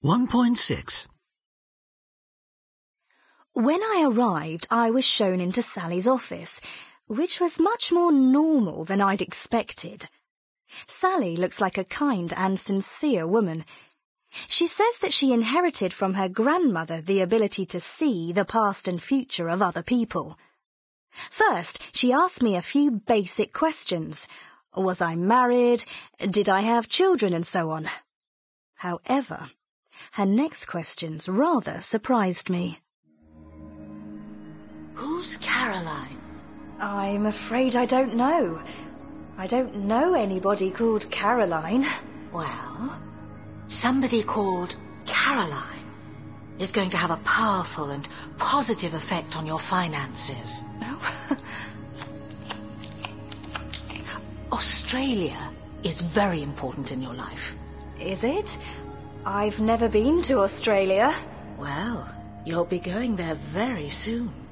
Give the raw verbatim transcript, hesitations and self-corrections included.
one point six. When I arrived, I was shown into Sally's office, which was much more normal than I'd expected. Sally looks like a kind and sincere woman. She says that she inherited from her grandmother the ability to see the past and future of other people. First, she asked me a few basic questions. Was I married? Did I have children, and so on? However, her next questions rather surprised me. Who's Caroline? I'm afraid I don't know. I don't know anybody called Caroline. Well, somebody called Caroline is going to have a powerful and positive effect on your finances. Oh. Australia is very important in your life. Is it? I've never been to Australia. Well, you'll be going there very soon.